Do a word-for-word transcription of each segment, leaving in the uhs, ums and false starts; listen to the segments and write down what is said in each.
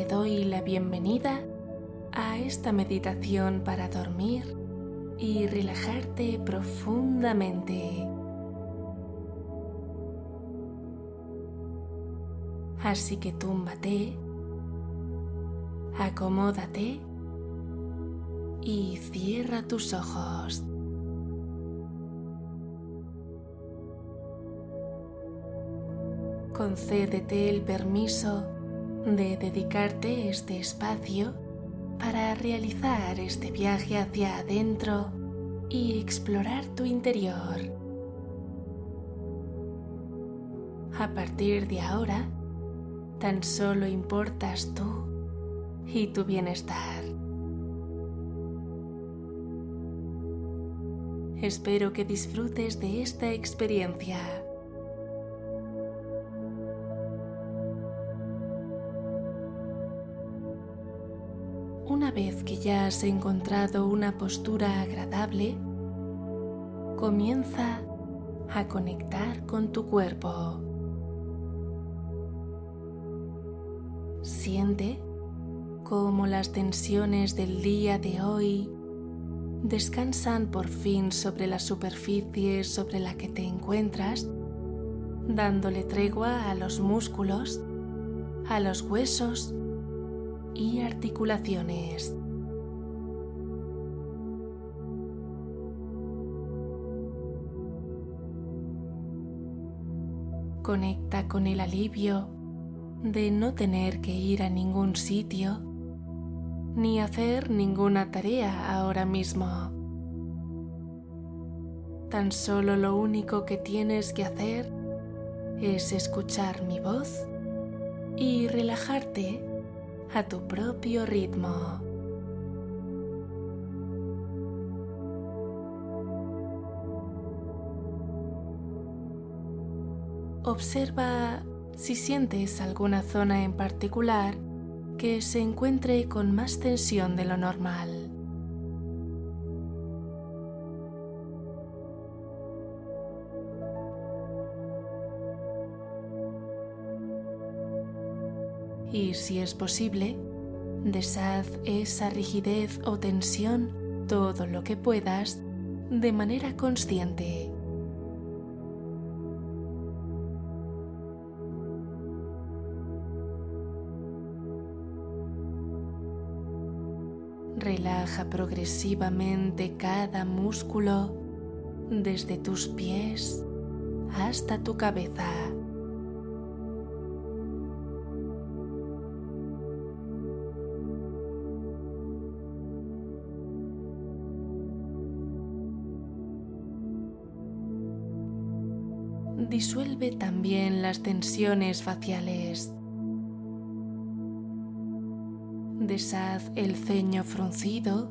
te doy la bienvenida a esta meditación para dormir y relajarte profundamente. Así que túmbate, acomódate y cierra tus ojos. Concédete el permiso de dedicarte este espacio para realizar este viaje hacia adentro y explorar tu interior. A partir de ahora, tan solo importas tú y tu bienestar. Espero que disfrutes de esta experiencia. Una vez que ya has encontrado una postura agradable, comienza a conectar con tu cuerpo. Siente cómo las tensiones del día de hoy descansan por fin sobre la superficie sobre la que te encuentras, dándole tregua a los músculos, a los huesos y articulaciones. Conecta con el alivio de no tener que ir a ningún sitio ni hacer ninguna tarea ahora mismo. Tan solo lo único que tienes que hacer es escuchar mi voz y relajarte a tu propio ritmo. Observa si sientes alguna zona en particular que se encuentre con más tensión de lo normal. Y si es posible, deshaz esa rigidez o tensión todo lo que puedas de manera consciente. Relaja progresivamente cada músculo desde tus pies hasta tu cabeza. Disuelve también las tensiones faciales. Deshaz el ceño fruncido.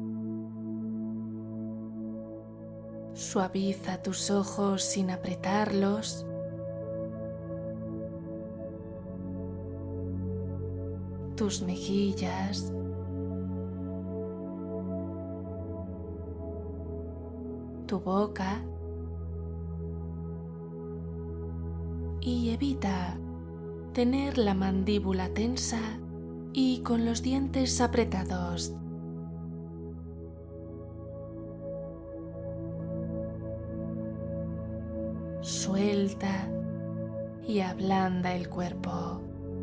Suaviza tus ojos sin apretarlos. Tus mejillas. Tu boca. Y evita tener la mandíbula tensa y con los dientes apretados. Suelta y ablanda el cuerpo.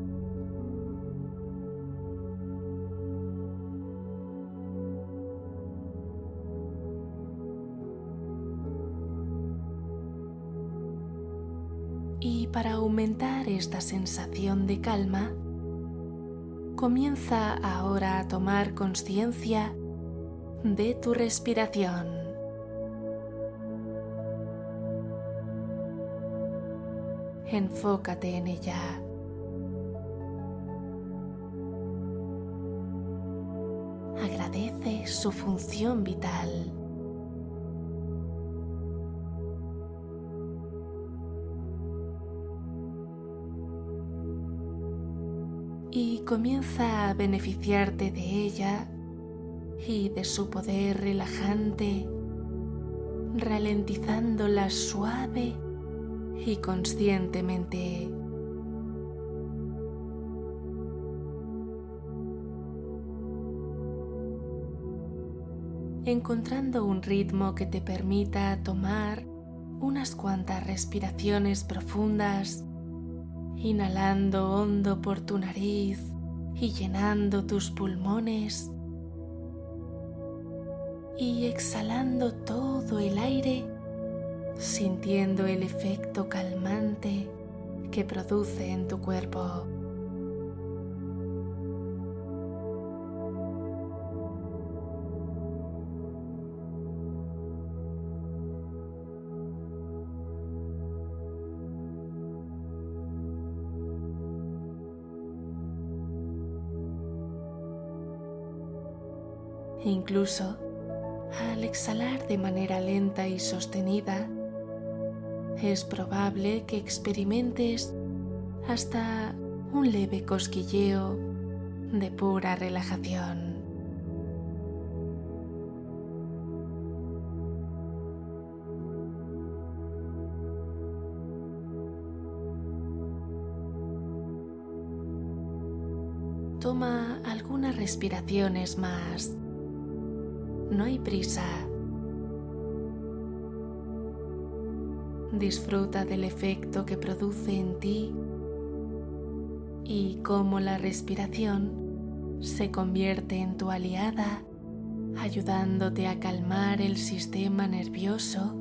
Y para aumentar esta sensación de calma, comienza ahora a tomar conciencia de tu respiración. Enfócate en ella. Agradece su función vital. Y comienza a beneficiarte de ella y de su poder relajante, ralentizándola suave y conscientemente. encontrando un ritmo que te permita tomar unas cuantas respiraciones profundas, inhalando hondo por tu nariz y llenando tus pulmones, y exhalando todo el aire, sintiendo el efecto calmante que produce en tu cuerpo. Incluso al exhalar de manera lenta y sostenida, es probable que experimentes hasta un leve cosquilleo de pura relajación. Toma algunas respiraciones más. No hay prisa. Disfruta del efecto que produce en ti y cómo la respiración se convierte en tu aliada, ayudándote a calmar el sistema nervioso,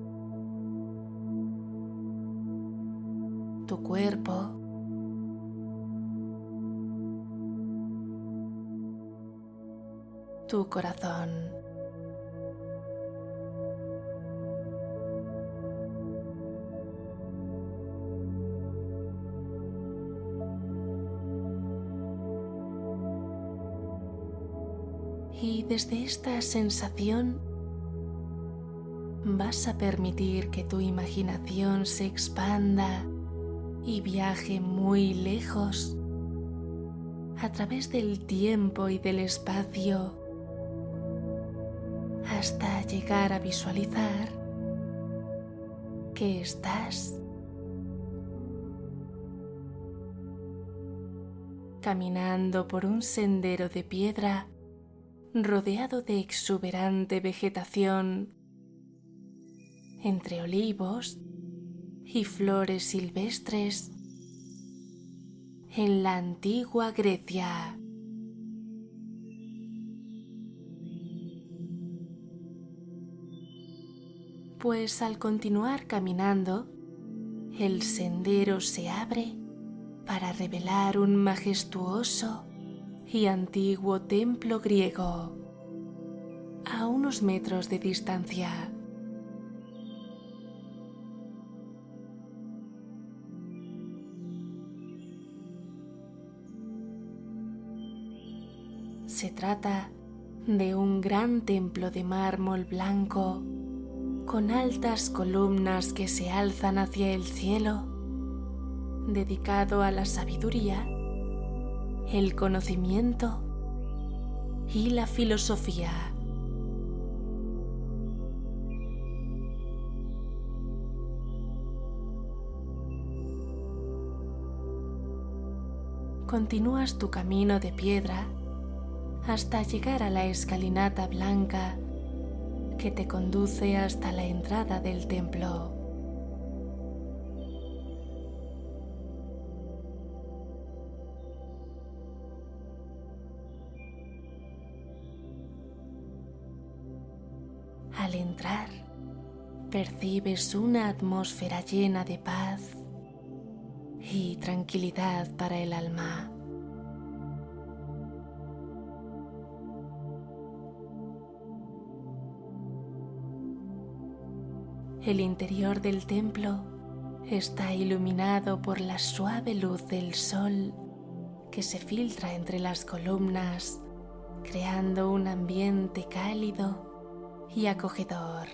tu cuerpo, tu corazón. Y desde esta sensación vas a permitir que tu imaginación se expanda y viaje muy lejos a través del tiempo y del espacio hasta llegar a visualizar que estás caminando por un sendero de piedra rodeado de exuberante vegetación, entre olivos y flores silvestres, en la antigua Grecia. Pues al continuar caminando, el sendero se abre para revelar un majestuoso y antiguo templo griego a unos metros de distancia. Se trata de un gran templo de mármol blanco con altas columnas que se alzan hacia el cielo, dedicado a la sabiduría, el conocimiento y la filosofía. Continúas tu camino de piedra hasta llegar a la escalinata blanca que te conduce hasta la entrada del templo. Al entrar, percibes una atmósfera llena de paz y tranquilidad para el alma. El interior del templo está iluminado por la suave luz del sol que se filtra entre las columnas, creando un ambiente cálido y acogedor.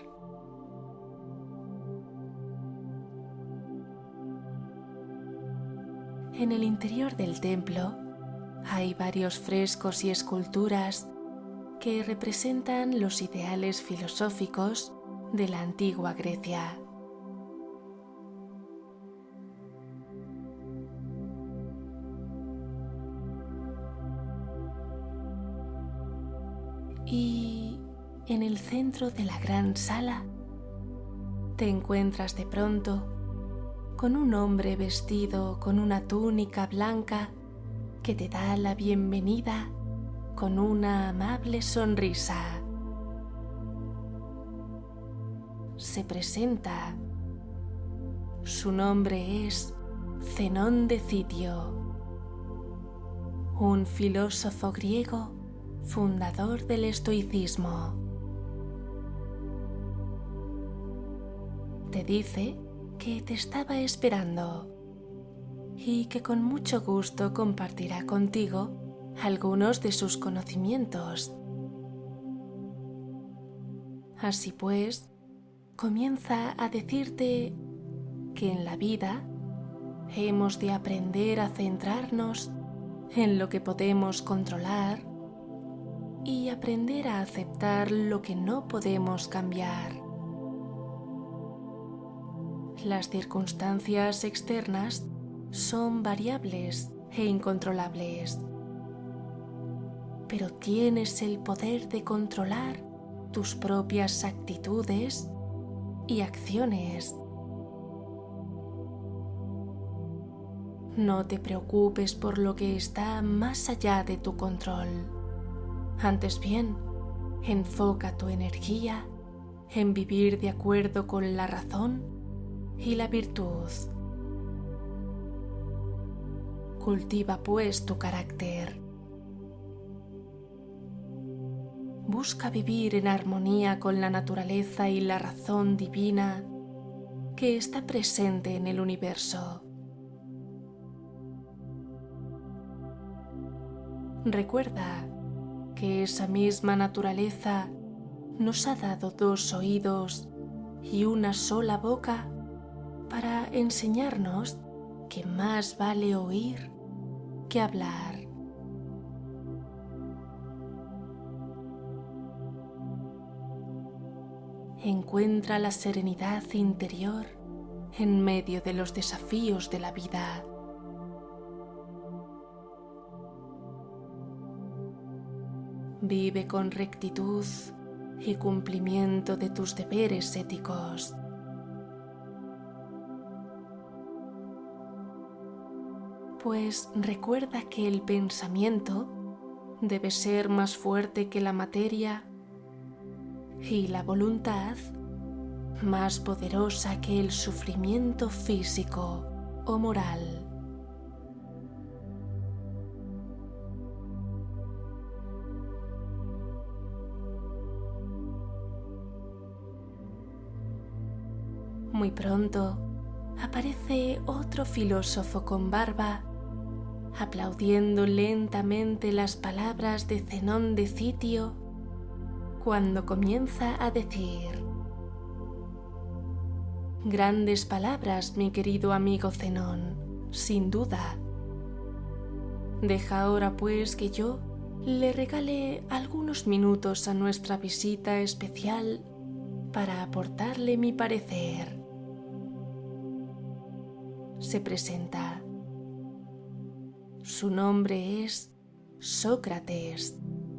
En el interior del templo hay varios frescos y esculturas que representan los ideales filosóficos de la antigua Grecia. Y en el centro de la gran sala, te encuentras de pronto con un hombre vestido con una túnica blanca que te da la bienvenida con una amable sonrisa. Se presenta. Su nombre es Zenón de Citio, un filósofo griego fundador del estoicismo. Te dice que te estaba esperando y que con mucho gusto compartirá contigo algunos de sus conocimientos. Así pues, comienza a decirte que en la vida hemos de aprender a centrarnos en lo que podemos controlar y aprender a aceptar lo que no podemos cambiar. Las circunstancias externas son variables e incontrolables, pero tienes el poder de controlar tus propias actitudes y acciones. No te preocupes por lo que está más allá de tu control. Antes bien, enfoca tu energía en vivir de acuerdo con la razón y la virtud. Cultiva pues tu carácter. Busca vivir en armonía con la naturaleza y la razón divina que está presente en el universo. Recuerda que esa misma naturaleza nos ha dado dos oídos y una sola boca para enseñarnos que más vale oír que hablar. Encuentra la serenidad interior en medio de los desafíos de la vida. Vive con rectitud y cumplimiento de tus deberes éticos. Pues recuerda que el pensamiento debe ser más fuerte que la materia y la voluntad más poderosa que el sufrimiento físico o moral. Muy pronto aparece otro filósofo con barba, aplaudiendo lentamente las palabras de Zenón de Citio cuando comienza a decir: grandes palabras, mi querido amigo Zenón, sin duda. Deja ahora pues que yo le regale algunos minutos a nuestra visita especial para aportarle mi parecer. Se presenta. Su nombre es Sócrates,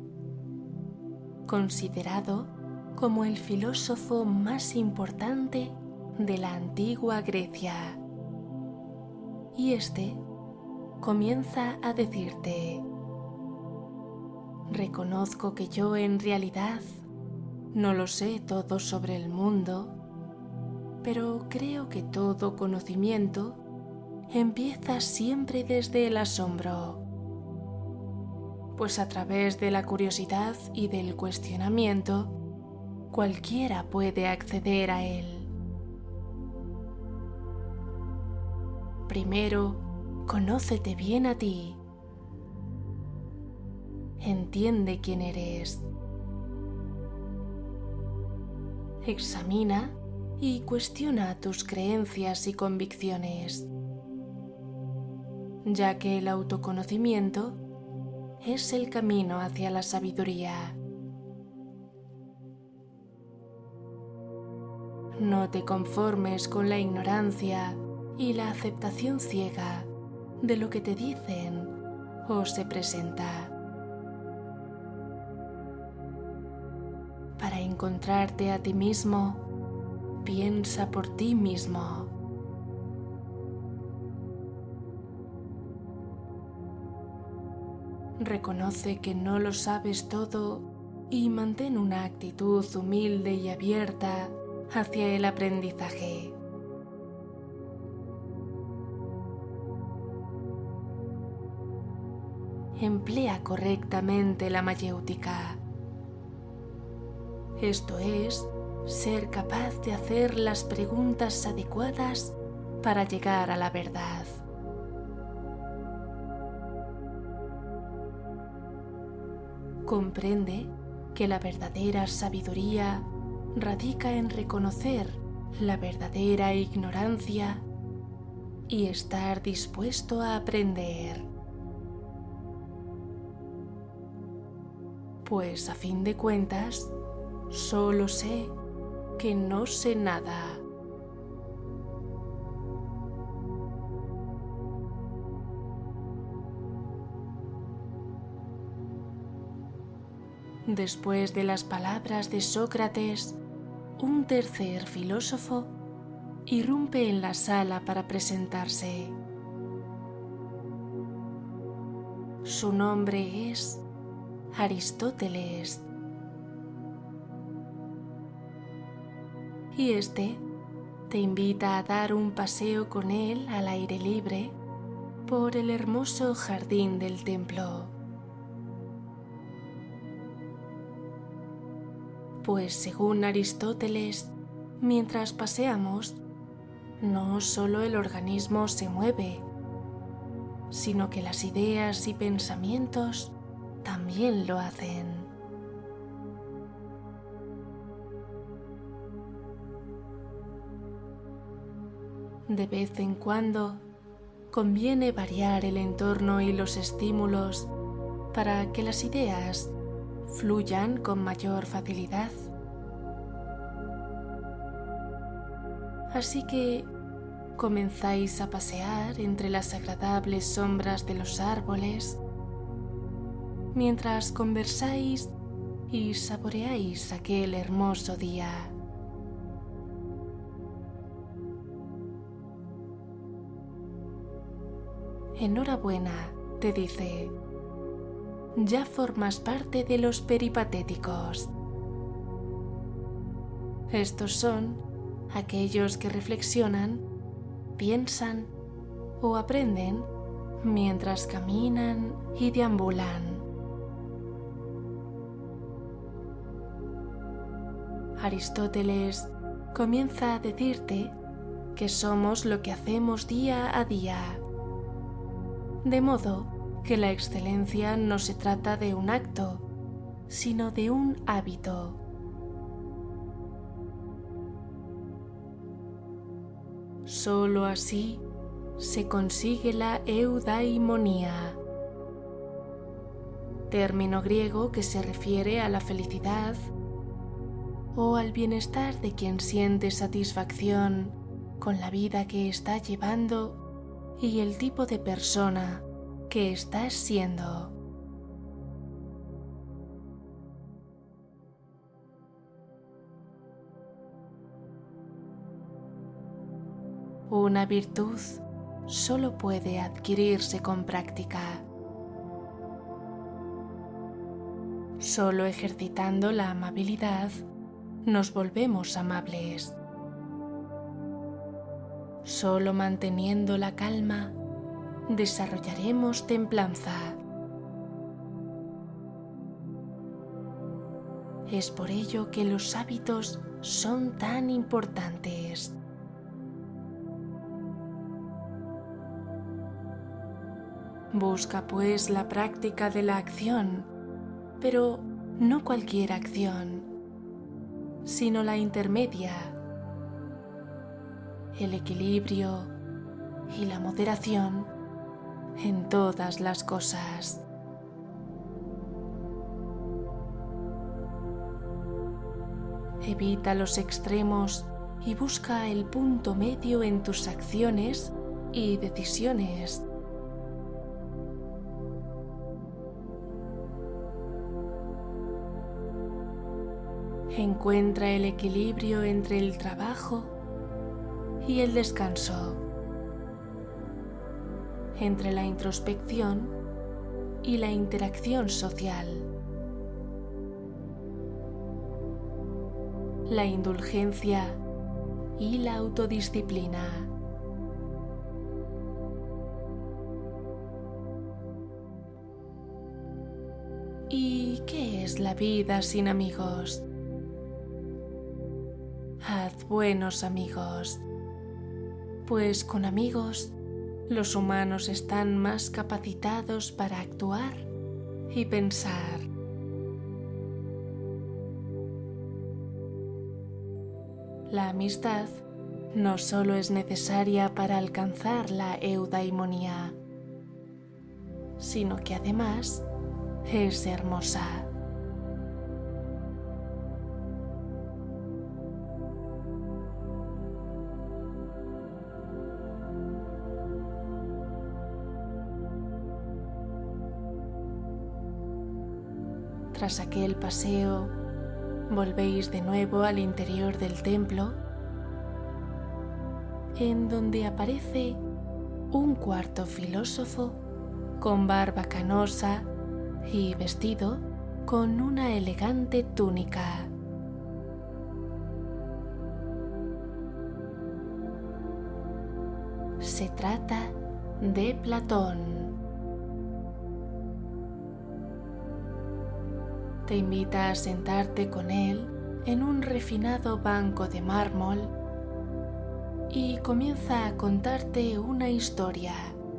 considerado como el filósofo más importante de la antigua Grecia. Y este comienza a decirte: reconozco que yo en realidad no lo sé todo sobre el mundo, pero creo que todo conocimiento empieza siempre desde el asombro, pues a través de la curiosidad y del cuestionamiento, cualquiera puede acceder a él. Primero, conócete bien a ti. Entiende quién eres. Examina y cuestiona tus creencias y convicciones, ya que el autoconocimiento es el camino hacia la sabiduría. No te conformes con la ignorancia y la aceptación ciega de lo que te dicen o se presenta. Para encontrarte a ti mismo, piensa por ti mismo. Reconoce que no lo sabes todo y mantén una actitud humilde y abierta hacia el aprendizaje. Emplea correctamente la mayéutica. Esto es, ser capaz de hacer las preguntas adecuadas para llegar a la verdad. Comprende que la verdadera sabiduría radica en reconocer la verdadera ignorancia y estar dispuesto a aprender. Pues a fin de cuentas, solo sé que no sé nada. Después de las palabras de Sócrates, un tercer filósofo irrumpe en la sala para presentarse. Su nombre es Aristóteles. Y este te invita a dar un paseo con él al aire libre por el hermoso jardín del templo. Pues según Aristóteles, mientras paseamos, no solo el organismo se mueve, sino que las ideas y pensamientos también lo hacen. De vez en cuando, conviene variar el entorno y los estímulos para que las ideas fluyan con mayor facilidad. Así que comenzáis a pasear entre las agradables sombras de los árboles, mientras conversáis y saboreáis aquel hermoso día. Enhorabuena, te dice. Ya formas parte de los peripatéticos. Estos son aquellos que reflexionan, piensan o aprenden mientras caminan y deambulan. Aristóteles comienza a decirte que somos lo que hacemos día a día, de modo que la excelencia no se trata de un acto, sino de un hábito. Solo así se consigue la eudaimonía, término griego que se refiere a la felicidad o al bienestar de quien siente satisfacción con la vida que está llevando y el tipo de persona que estás siendo. Una virtud solo puede adquirirse con práctica. Solo ejercitando la amabilidad nos volvemos amables. Solo manteniendo la calma desarrollaremos templanza. Es por ello que los hábitos son tan importantes. Busca pues la práctica de la acción, pero no cualquier acción, sino la intermedia, el equilibrio y la moderación en todas las cosas. Evita los extremos y busca el punto medio en tus acciones y decisiones. Encuentra el equilibrio entre el trabajo y el descanso, entre la introspección y la interacción social, la indulgencia y la autodisciplina. ¿Y qué es la vida sin amigos? Haz buenos amigos, pues con amigos los humanos están más capacitados para actuar y pensar. La amistad no solo es necesaria para alcanzar la eudaimonía, sino que además es hermosa. Tras aquel paseo, volvéis de nuevo al interior del templo, en donde aparece un cuarto filósofo con barba canosa y vestido con una elegante túnica. Se trata de Platón. Te invita a sentarte con él en un refinado banco de mármol y comienza a contarte una historia.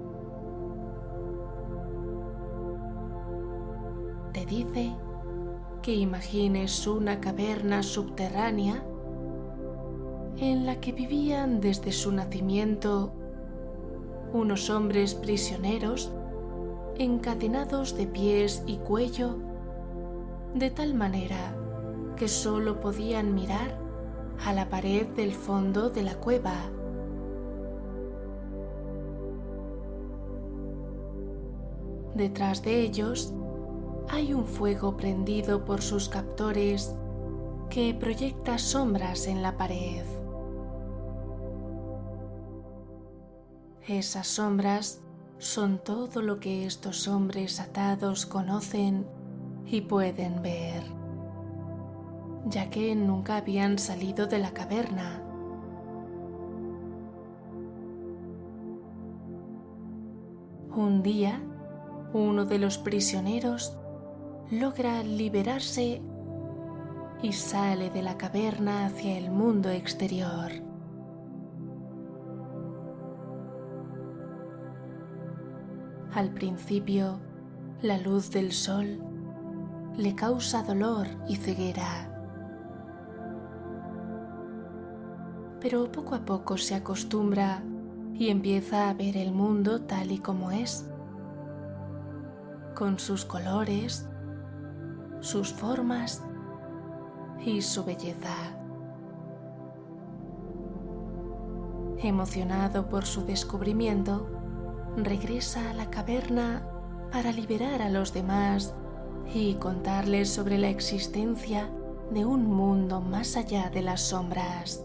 Te dice que imagines una caverna subterránea en la que vivían desde su nacimiento unos hombres prisioneros encadenados de pies y cuello de tal manera que solo podían mirar a la pared del fondo de la cueva. Detrás de ellos hay un fuego prendido por sus captores que proyecta sombras en la pared. Esas sombras son todo lo que estos hombres atados conocen y pueden ver, ya que nunca habían salido de la caverna. Un día, uno de los prisioneros logra liberarse y sale de la caverna hacia el mundo exterior. Al principio, la luz del sol le causa dolor y ceguera, pero poco a poco se acostumbra y empieza a ver el mundo tal y como es, con sus colores, sus formas y su belleza. Emocionado por su descubrimiento, regresa a la caverna para liberar a los demás y contarles sobre la existencia de un mundo más allá de las sombras.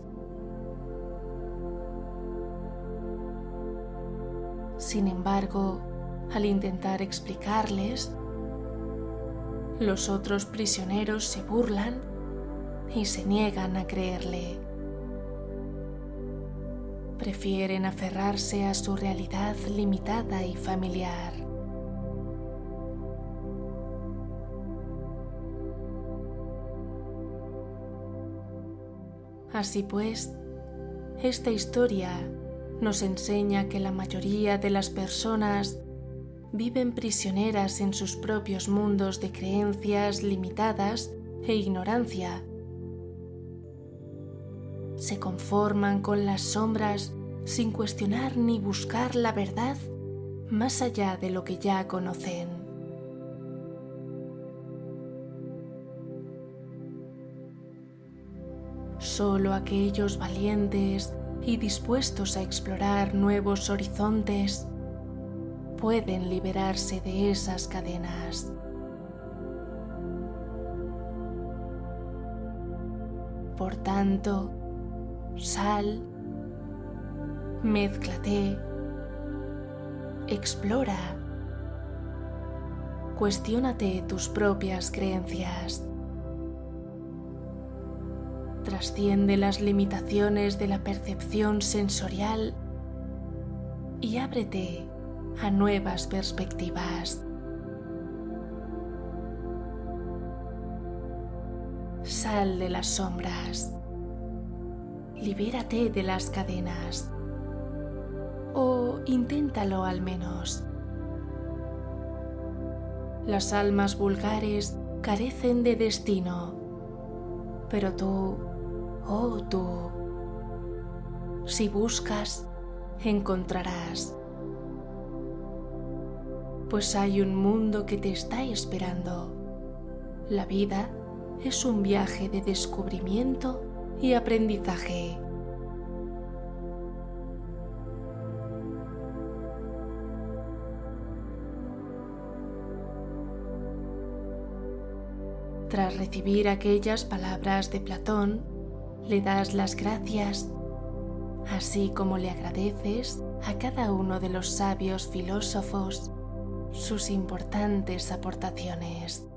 Sin embargo, al intentar explicarles, los otros prisioneros se burlan y se niegan a creerle. Prefieren aferrarse a su realidad limitada y familiar. Así pues, esta historia nos enseña que la mayoría de las personas viven prisioneras en sus propios mundos de creencias limitadas e ignorancia. Se conforman con las sombras sin cuestionar ni buscar la verdad más allá de lo que ya conocen. Solo aquellos valientes y dispuestos a explorar nuevos horizontes pueden liberarse de esas cadenas. Por tanto, sal, mézclate, explora, cuestiónate tus propias creencias. Trasciende las limitaciones de la percepción sensorial y ábrete a nuevas perspectivas. Sal de las sombras, libérate de las cadenas, o inténtalo al menos. Las almas vulgares carecen de destino, pero tú, oh tú, si buscas, encontrarás, pues hay un mundo que te está esperando. La vida es un viaje de descubrimiento y aprendizaje. Tras recibir aquellas palabras de Platón, le das las gracias, así como le agradeces a cada uno de los sabios filósofos sus importantes aportaciones.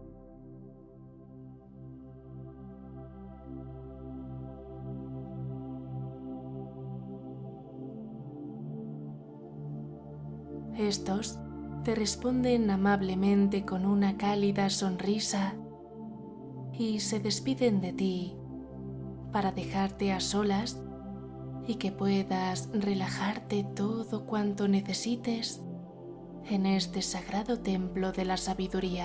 Estos te responden amablemente con una cálida sonrisa y se despiden de ti para dejarte a solas y que puedas relajarte todo cuanto necesites en este sagrado templo de la sabiduría.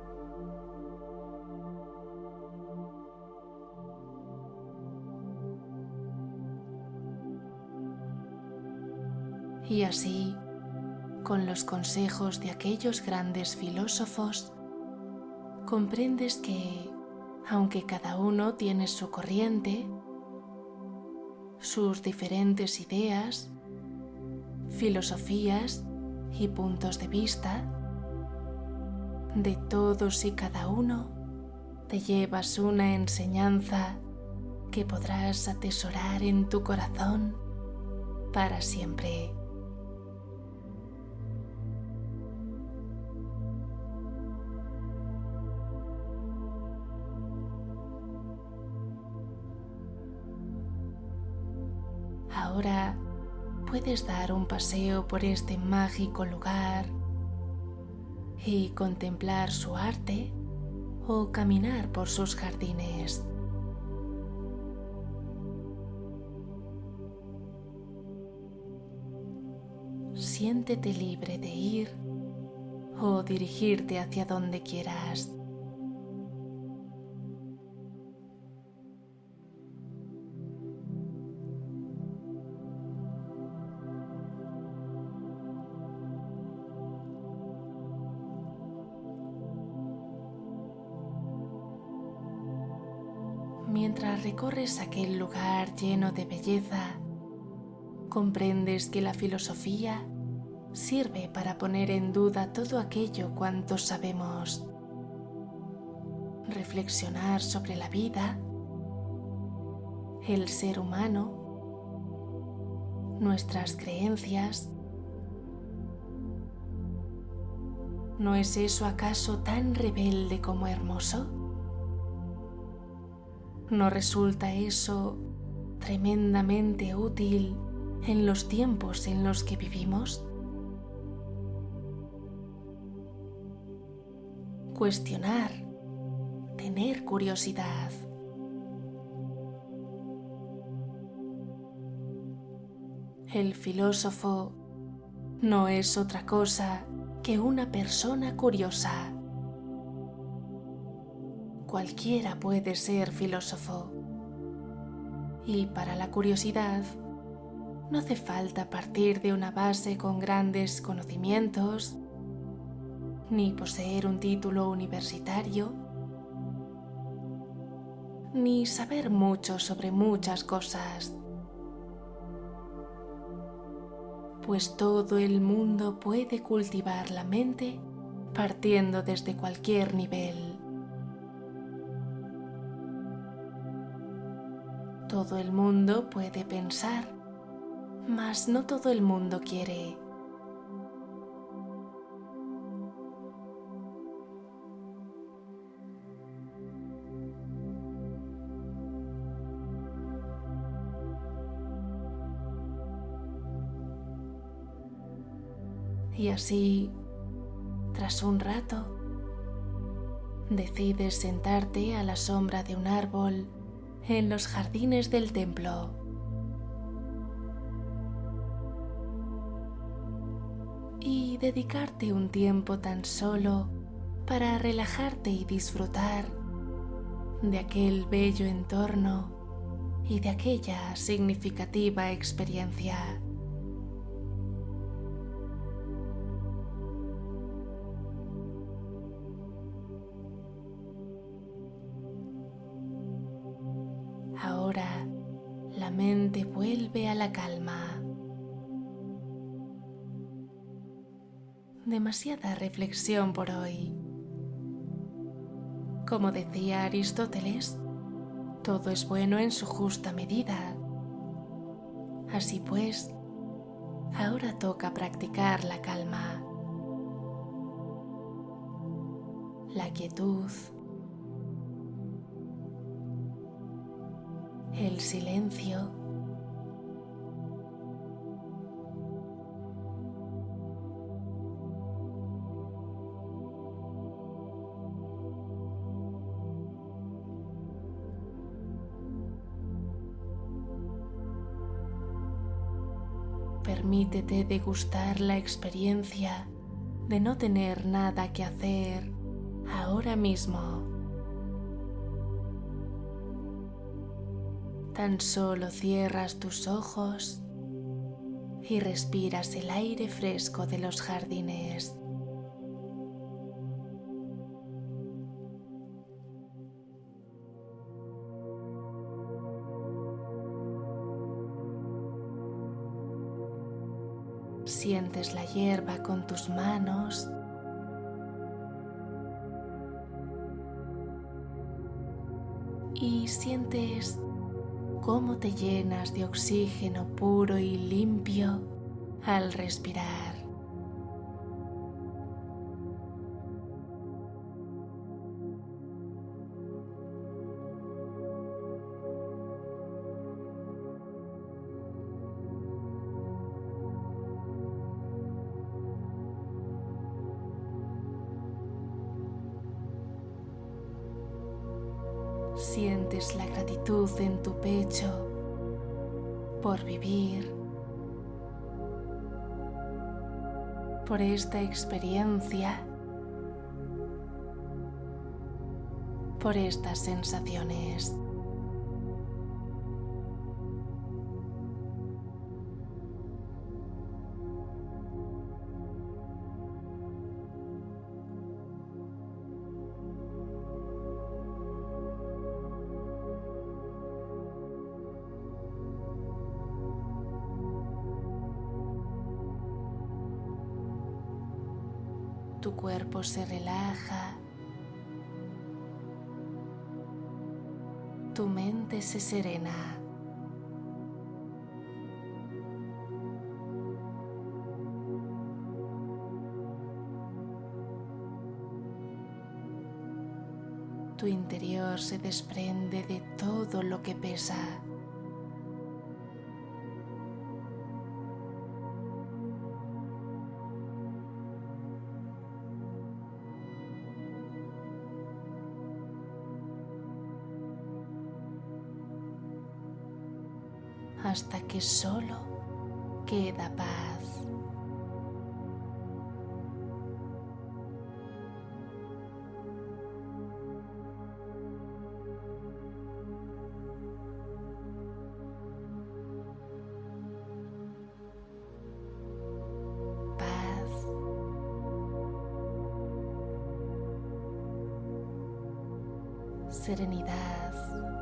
Y así, con los consejos de aquellos grandes filósofos, comprendes que, aunque cada uno tiene su corriente, sus diferentes ideas, filosofías y puntos de vista, de todos y cada uno te llevas una enseñanza que podrás atesorar en tu corazón para siempre. Ahora puedes dar un paseo por este mágico lugar y contemplar su arte o caminar por sus jardines. Siéntete libre de ir o dirigirte hacia donde quieras. Mientras recorres aquel lugar lleno de belleza, comprendes que la filosofía sirve para poner en duda todo aquello cuanto sabemos, reflexionar sobre la vida, el ser humano, nuestras creencias. ¿No es eso acaso tan rebelde como hermoso? ¿No resulta eso tremendamente útil en los tiempos en los que vivimos? Cuestionar, tener curiosidad. El filósofo no es otra cosa que una persona curiosa. Cualquiera puede ser filósofo. Y para la curiosidad no hace falta partir de una base con grandes conocimientos, ni poseer un título universitario, ni saber mucho sobre muchas cosas. Pues todo el mundo puede cultivar la mente partiendo desde cualquier nivel. Todo el mundo puede pensar, mas no todo el mundo quiere. Y así, tras un rato, decides sentarte a la sombra de un árbol en los jardines del templo. Y dedicarte un tiempo tan solo para relajarte y disfrutar de aquel bello entorno y de aquella significativa experiencia. Ahora la mente vuelve a la calma. Demasiada reflexión por hoy. Como decía Aristóteles, todo es bueno en su justa medida. Así pues, ahora toca practicar la calma, la quietud, el silencio, permítete degustar la experiencia de no tener nada que hacer ahora mismo. Tan solo cierras tus ojos y respiras el aire fresco de los jardines. Sientes la hierba con tus manos y sientes cómo te llenas de oxígeno puro y limpio al respirar. Sientes la gratitud en tu pecho por vivir, por esta experiencia, por estas sensaciones. Tu cuerpo se relaja, tu mente se serena. Tu interior se desprende de todo lo que pesa. Hasta que solo queda paz. Paz. Serenidad.